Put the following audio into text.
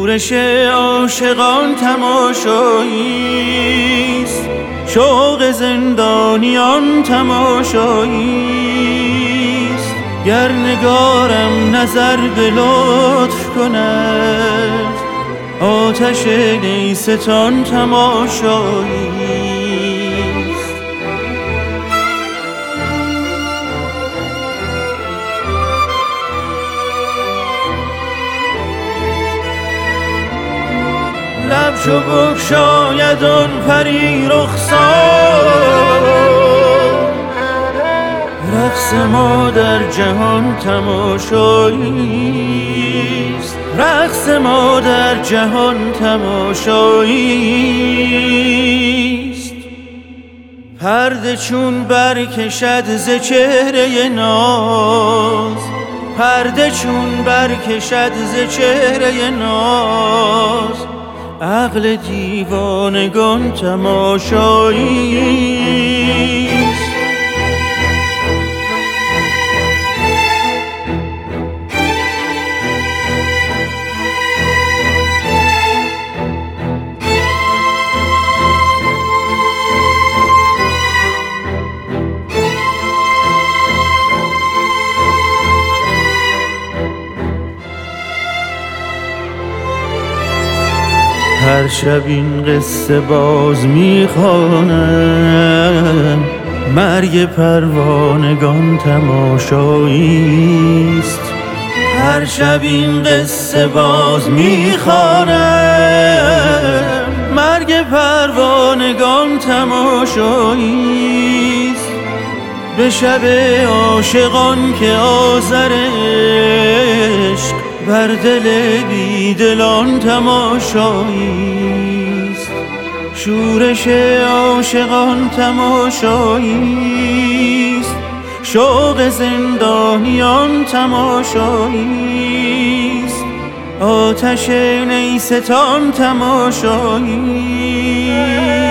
شورش عاشقان تماشاییست، شوق زندانیان تماشاییست. گر نگارم نظر به لطف کند، آتش نیستان تماشاییست. لب چو بگشاید آن پری رخسار، رقص ما در جهان تماشاییست، رقص ما در جهان تماشاییست. پرده چون برکشد ز چهره ناز، پرده چون برکشد ز چهره ناز، عقل دیوانگان تماشاییست. هر شب این قصه باز میخوانم، مرگ پروانگان تماشاییست. هر شب این قصه باز میخوانم، مرگ پروانگان تماشاییست. به شب عاشقان که آذر عشق بر دل بیدلان تماشاییست، شورش عاشقان تماشاییست، شوق زندانیان تماشاییست، آتش نیستان تماشاییست.